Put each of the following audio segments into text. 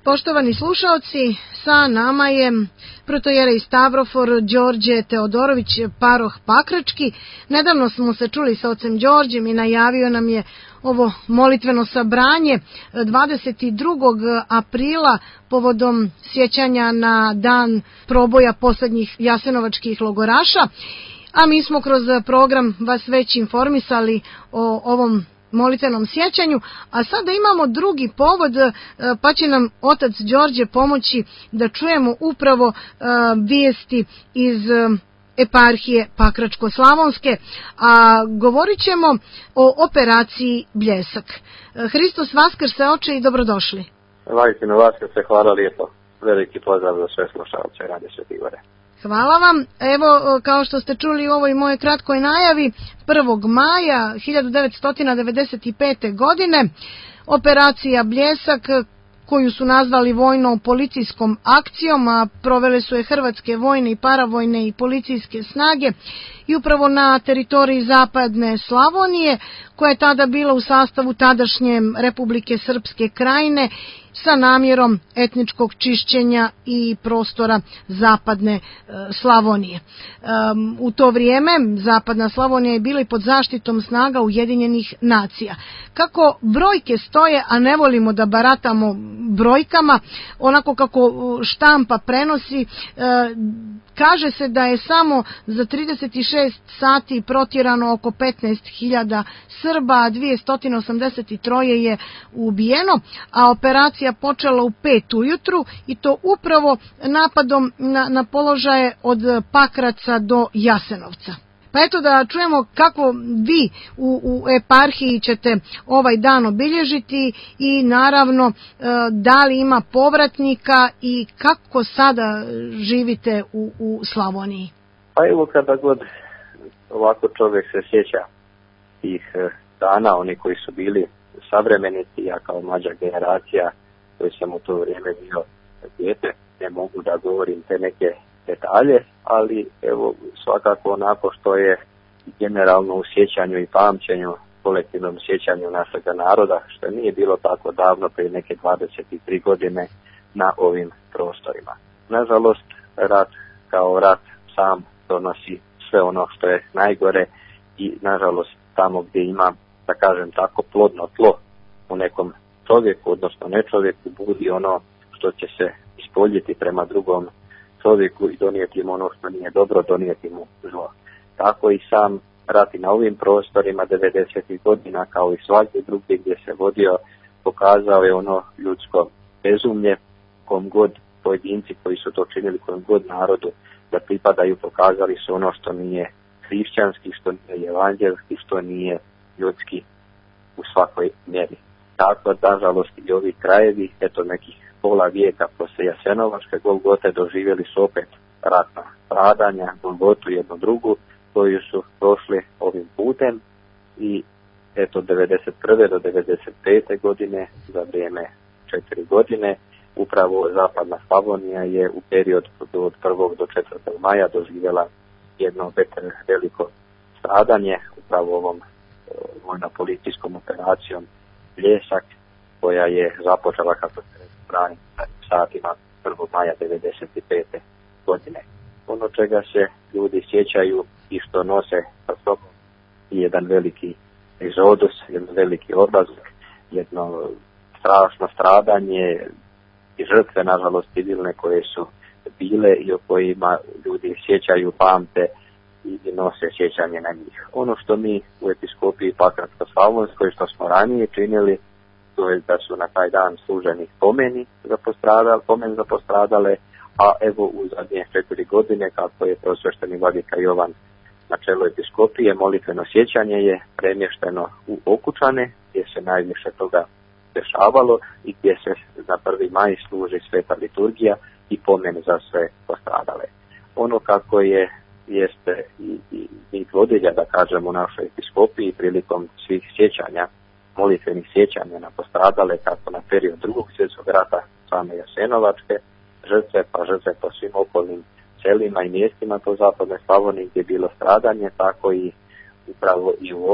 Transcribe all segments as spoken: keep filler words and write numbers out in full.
Poštovani slušaoci, sa nama je protojerej Stavrofor Đorđe Teodorović, paroh Pakrački. Nedavno smo se čuli sa ocem Đorđem i najavio nam je ovo molitveno sabranje dvadeset drugog aprila povodom sjećanja na dan proboja posljednjih jasenovačkih logoraša. A mi smo kroz program vas već informisali o ovom molitvenom sjećanju, a sada imamo drugi povod, pa će nam otac Đorđe pomoći da čujemo upravo vijesti iz eparhije Pakračko-Slavonske, a govorit ćemo o operaciji Bljesak. Hristos Vaskrse, oče, i dobrodošli. Vajstinu Vaskrse, hvala lijepo. Veliki pozdrav za sve slušalce Radio Sveti Gore. Hvala vam. Evo, kao što ste čuli u ovoj moje kratkoj najavi, prvog maja hiljadu devetsto devedeset pete. godine operacija Bljesak, koju su nazvali vojno-policijskom akcijom, a provele su je hrvatske vojne i paravojne i policijske snage, i upravo na teritoriji zapadne Slavonije, koja je tada bila u sastavu tadašnje Republike Srpske Krajine, sa namjerom etničkog čišćenja i prostora zapadne e, Slavonije. E, u to vrijeme zapadna Slavonija je bila i pod zaštitom snaga Ujedinjenih nacija. Kako brojke stoje, a ne volimo da baratamo brojkama, onako kako štampa prenosi, e, kaže se da je samo za trideset šest sati protjerano oko petnaest hiljada Srba, a dvjesto osamdeset tri je ubijeno, a operacija počela u pet ujutru, i to upravo napadom na, na položaje od Pakraca do Jasenovca. Pa eto da čujemo kako vi u, u eparhiji ćete ovaj dan obilježiti i naravno da li ima povratnika i kako sada živite u, u Slavoniji. Pa evo, kada god ovako čovjek se sjeća tih dana, oni koji su bili savremenici, ja kao mlađa generacija koji sam u to vrijeme bio dijete, ne mogu da govorim te neke detalje, ali evo svakako onako što je generalno u sjećanju i pamćenju, kolektivnom sjećanju našega naroda, što nije bilo tako davno, prije neke dvadeset tri godine na ovim prostorima. Nažalost, rat kao rat sam donosi sve ono što je najgore i nažalost tamo gdje ima, da kažem tako, plodno tlo u nekom čovjeku, odnosno ne čovjeku, budi ono što će se ispoljiti prema drugom čovjeku i donijeti mu ono što nije dobro, donijeti mu zlo. Tako i sam rat i na ovim prostorima devedesetih godina, kao i svaki drugi gdje se vodio, pokazao je ono ljudsko bezumlje, kom god pojedinci koji su to činili, kom god narodu da pripadaju, pokazali su ono što nije hrišćanski, što nije evanđelski, što nije ljudski u svakoj mjeri. Tako, nažalost, i ovi krajevi, eto nekih pola vijeka poslije Jasenovačke Golgote, doživjeli su opet ratna stradanja, Golgotu jednu drugu, koju su prošli ovim putem, i eto devedeset prve do devedeset pete. godine, za vrijeme četiri godine, upravo zapadna Slavonija je u period od prvog do četvrtog maja doživjela jedno veliko stradanje upravo ovom vojno-policijskom operacijom Bljesak, koja je započela, kako se brani, satima prvog maja devedeset pete. godine. Ono čega se ljudi sjećaju i što nose sa sobom je jedan veliki egzodus, jedan veliki odlazak, jedno strašno stradanje i žrtve, nažalost, civilne koje su bile i o kojima ljudi sjećaju, pamte i nose sjećanje na njih. Ono što mi u episkopiji Pakračko-Slavonskoj, što smo ranije činili, to je da su na taj dan služeni pomeni za postradale, pomen za postradale, a evo u zadnje četiri godine, kako je prosvešteni vladika Jovan na čelu episkopije, molitveno sjećanje je premješteno u Okučane, gdje se najviše toga dešavalo i gdje se na prvi maj služi sveta liturgija i pomen za sve postradale. Ono kako je jeste i, i, i vodilja, da kažem, u našoj episkopiji prilikom svih sjećanja, molitvenih sjećanja na postradale, kako na period drugog svjetskog rata same Jasenovačke žrtve, pa žrtve po svim okolnim selima i mjestima po zapadnoj Slavoniji gdje je bilo stradanje, tako i upravo i u ovo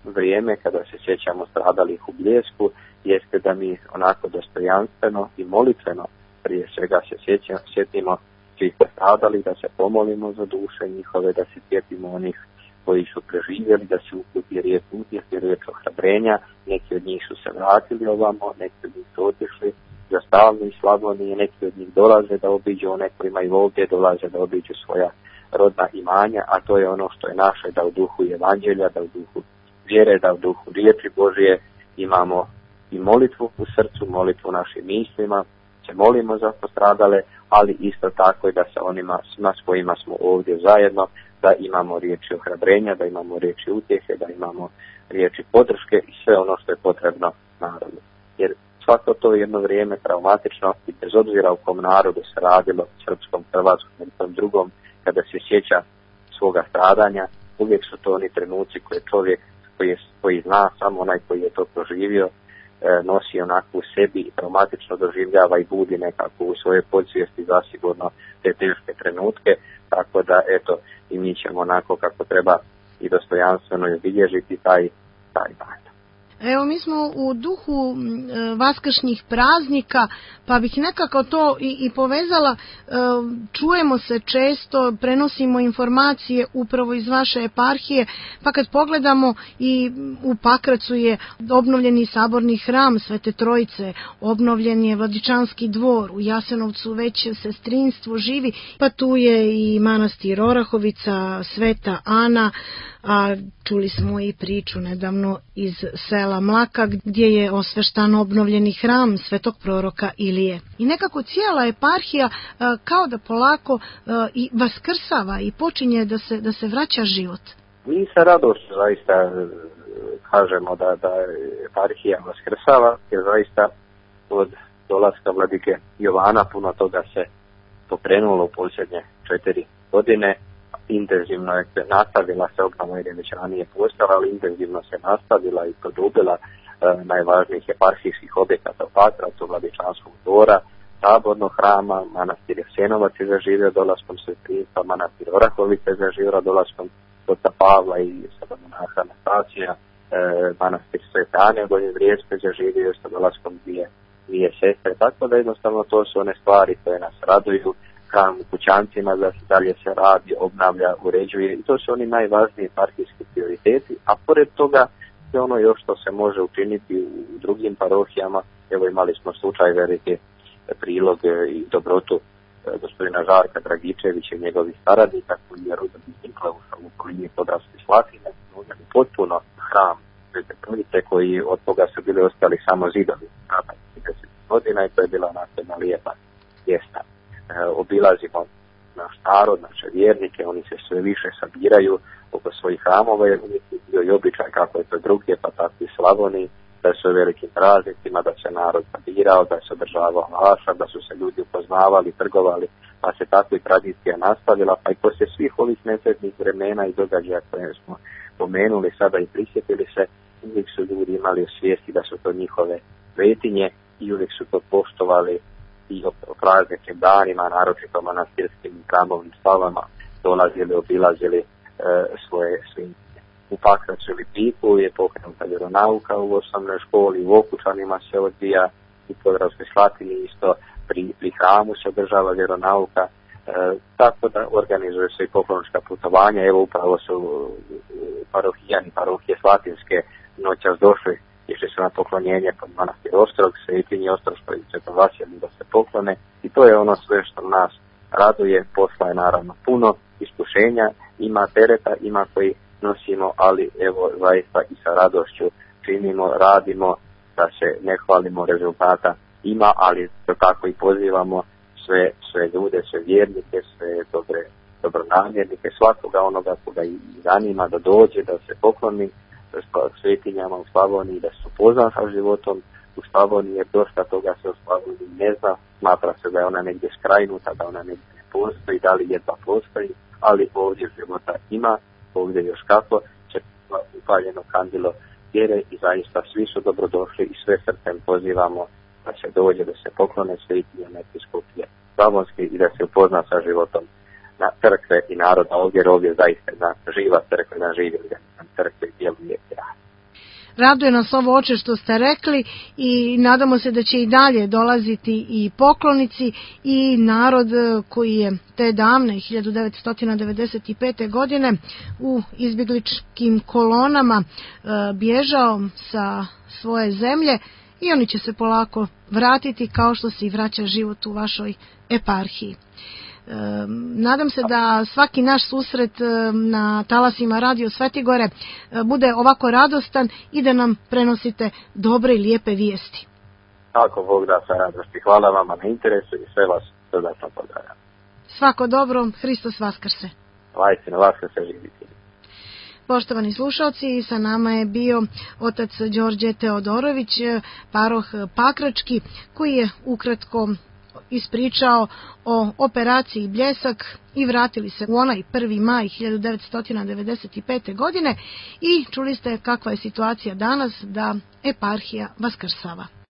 vrijeme kada se sjećamo stradalih u Bljesku jeste da mi onako dostojanstveno i molitveno prije svega se sjeća, sjetimo svih stradalih, da se pomolimo za duše njihove, da se sjetimo onih koji su preživjeli, da se uputi riječ utjehe, riječ ohrabrenja. Neki od njih su se vratili ovamo, neki od njih su otišli za stalno i Slavonije, neki od njih dolaze da obiđu one koji imaju ovdje, dolaze da obiđu svoja rodna imanja, a to je ono što je naše, da u duhu evanđelja, da u duhu vjere, da u duhu riječi Božje imamo i molitvu u srcu, molitvu u našim mislima, se molimo za postradale, ali isto tako i da sa onima s kojima smo ovdje zajedno, da imamo riječi ohrabrenja, da imamo riječi utjehe, da imamo riječi podrške i sve ono što je potrebno narodu. Jer svako to jedno vrijeme traumatično i bez obzira u kom narodu se radilo, srpskom, hrvatskom ili tom drugom, kada se sjeća svoga stradanja, uvijek su to oni trenuci koje čovjek koji, je, koji zna, samo onaj koji je to proživio, e, nosi onako u sebi i traumatično doživljava i budi nekako u svojoj podsvijesti zasigurno te teške trenutke, tako da eto i mi ćemo onako kako treba i dostojanstveno obilježiti taj, taj dan. Evo, mi smo u duhu e, vaskršnjih praznika, pa bih nekako to i, i povezala. E, čujemo se često, prenosimo informacije upravo iz vaše eparhije, pa kad pogledamo i u Pakracu je obnovljeni saborni hram Svete Trojice, obnovljen je Vladičanski dvor, u Jasenovcu već sestrinstvo živi, pa tu je i manastir Orahovica, Sveta Ana, a čuli smo i priču nedavno iz sela Mlaka gdje je osveštan obnovljeni hram svetog proroka Ilije. I nekako cijela eparhija kao da polako i vaskrsava i počinje da se, da se vraća život. Mi sa radošću zaista kažemo da, da eparhija vaskrsava, jer zaista od dolaska vladike Jovana puno toga se pokrenulo u posljednje četiri godine. Intenzivno je nastavila se obnova, jer je već ranije postala, ali intenzivno se nastavila i produbila e, najvažnijih eparhijskih objekata u Pakracu, Vladičanskog dvora, sabornog hrama, manastir Jasenovac je zaživio dolaskom sestrinstva, manastir Orahovica je zaživio dolaskom oca Pavla i sada monaha Anastasija, e, manastir Svete Ane Gornje Vrijeske zaživio sa dolaskom dvije, dvije sestre, tako da jednostavno to su one stvari koje nas raduju. Hram u Kućancima da se dalje se radi, obnavlja, uređuje i to su oni najvažniji eparhijski prioriteti, a pored toga sve ono još što se može učiniti u drugim parohijama. Evo imali smo slučaj velike prilog i dobrotu gospodina Žarka Dragičevića i njegovih saradnika koji je rodom iz Nikleuša u okolini Podravske Slatine, potpuno hram Svete Trojice koji od toga su bili ostali samo zidovi trideset godina i to je bila onako jedna lijepa mjesta. Obilazimo naš narod, naše vjernike, oni se sve više sabiraju oko svojih hramova, jer uvijek je bio i običaj kako je to drugdje, pa tako i Slavoniji, da su velikim praznicima, da se narod sabirao, da se održavao vašar, da su se ljudi upoznavali, trgovali, pa se tako i tradicija nastavila, pa i poslije svih ovih nesretnih vremena i događaja koje smo pomenuli sada i prisjetili se, uvijek su ljudi imali u svijesti da su to njihove svetinje i uvijek su to poštovali i o prazničnim danima, naročito manastirskim hramovim slavama, dolazili, obilazili e, svoje svinje. U Pakracu ili Piku je pokrenuta vjeronauka u osnovnoj školi, u Okučanima se odvija, u Podravskoj Slatini isto pri, pri hramu se održava vjeronauka, e, tako da organizuje se i poklonička putovanja. Evo upravo su parohijani parohije Slatinske noćas došli, išli su na poklonjenje pod manastir Ostrog, Svetinji Ostroškoj i Svetom Vasiliju da se poklone i to je ono sve što nas raduje. Posla je naravno puno, iskušenja, ima tereta, ima koji nosimo, ali evo zaista i sa radošću činimo, radimo, da se ne hvalimo rezultata ima, ali tako i pozivamo sve, sve ljude, sve vjernike, sve dobre, dobronamjernike, svakoga onoga koga i zanima da dođe, da se pokloni svetinjama u Slavoniji, da se upozna sa životom u Slavoniji, jer dosta toga se u Slavoniji ne zna, smatra se da je ona negdje skrajnuta, da ona negdje ne postoji, da li jedva postoji, ali ovdje života ima, ovdje još kako, će upaljeno kandilo vjere i zaista svi su dobrodošli i sve srcem pozivamo da se dođe, da se poklone svetinjama episkopije Slavonske i da se upozna sa životom na crkve i naroda ovdje, jer ovdje zaista na živa crkva, na živi na crkve djeluje grad. Raduje nas ovo, oče, što ste rekli i nadamo se da će i dalje dolaziti i poklonici i narod koji je te davne hiljadu devetsto devedeset pete. godine u izbjegličkim kolonama bježao sa svoje zemlje i oni će se polako vratiti kao što se i vraća život u vašoj eparhiji. Nadam se da svaki naš susret na talasima Radio Svetigore bude ovako radostan i da nam prenosite dobre i lijepe vijesti. Ako Bog da, sa radosti. Hvala vama na interesu i sve vas dodatno pozdravljam. Svako dobro, Hristos Vaskrse. Vajsina Vaskrse živiti. Poštovani slušalci, sa nama je bio otac Đorđe Teodorović, paroh Pakrački, koji je ukratko ispričao o operaciji Bljesak i vratili se u onaj prvi maj hiljadu devetsto devedeset pete. godine i čuli ste kakva je situacija danas da eparhija vaskrsava.